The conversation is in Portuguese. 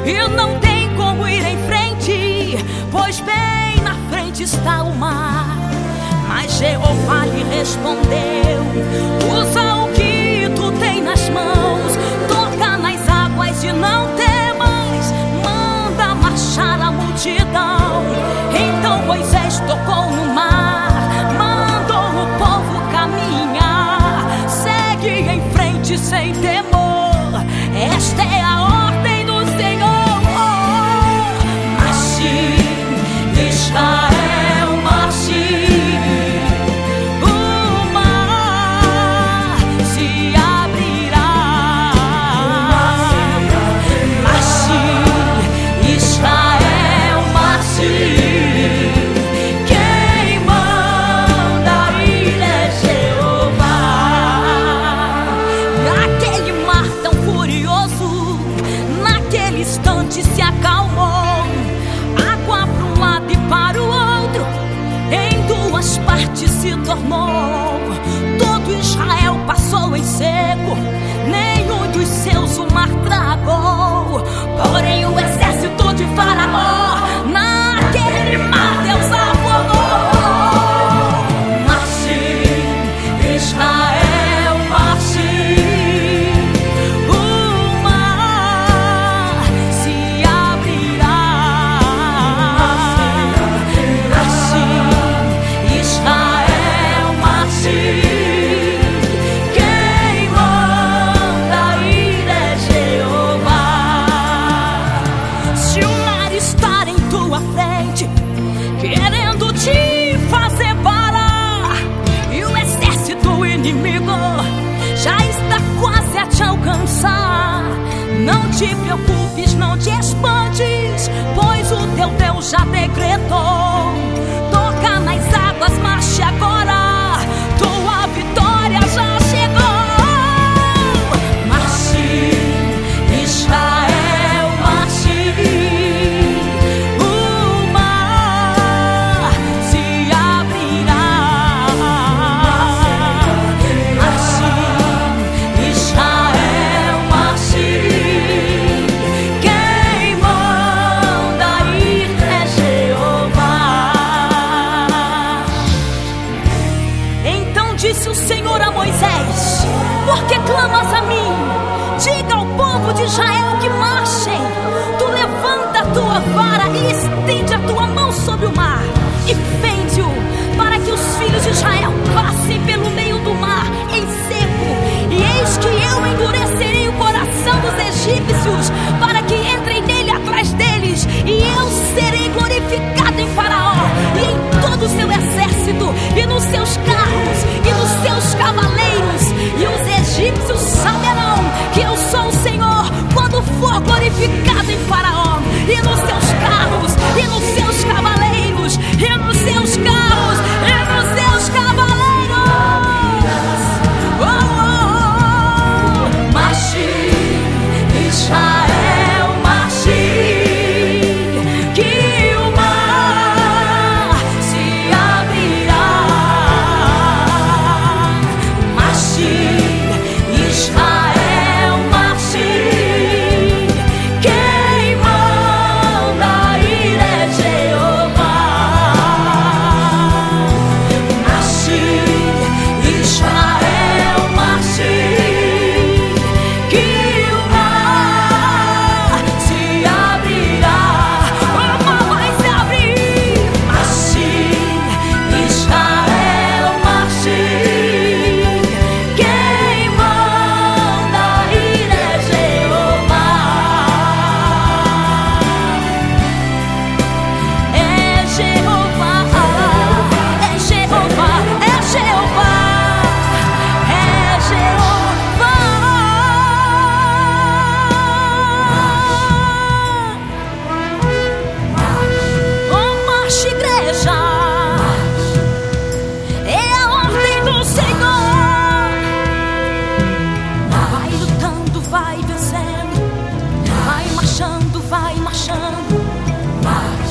e não tem como ir em frente, pois bem na frente está o mar. Mas Jeová lhe respondeu: usa o que tu tem nas mãos, toca nas águas e não temas, manda marchar a multidão. Então Moisés tocou no mar, mandou o povo caminhar. Segue em frente sem temor, esta é a ordem do Senhor. Marche, Israel, marche. O mar se abrirá. Marche, Israel, marche. Quem manda ir é Jeová. Naquele mar tão furioso, naquele instante se acalmou. Água para um lado e para o outro, em duas partes se tornou. Todo Israel passou em seco, nenhum dos seus o mar tragou. Porém o exército de Faraó naquele mar Deus afogou. Marche, Israel, marche. O mar se abrirá. Marche, Israel, marche. Quem manda ir é Jeová. Se o mar estar em tua frente, querendo te fazer parar, e o exército inimigo já está quase a te alcançar, não te preocupes, não te espantes, pois o teu Deus já decretou. Toca nas águas, marche agora, tua vitória já chegou. Marche, Israel, marche. O mar se abrirá. Marche, Israel, marche. Quem manda ir é Jeová. Então disse o Senhor a Moisés: por que clamas a mim? Diga ao povo de Israel que marchem. Tu levanta a tua vara e estende a tua mão sobre o mar e fende-o, para que os filhos de Israel passem pelo meio do mar em seco. E eis que eu endurecerei o coração dos egípcios, para que entrem nele atrás deles, e eu serei glorificado em Faraó e em todo o seu exército, e nos seus carros e nos seus cavaleiros. E os egípcios saberão que eu sou o Senhor quando for glorificado em Faraó, e nos seus carros e nos seus cavaleiros, e nos seus carros e nos seus cavaleiros. Oh, oh, oh. Marche, Israel, marche. Que o mar se abrirá. Marche, Israel, marche. Quem manda ir é Jeová. Marche, Israel, marche. Que o mar se abrirá. O mar vai se abrir. Marche, Israel, marche. Quem manda ir é Jeová. É Jeová, é Jeová, é Jeová, é Jeová. Oh, marche, igreja, é a ordem do Senhor. Vai lutando, vai vencendo, vai marchando, vai marchando.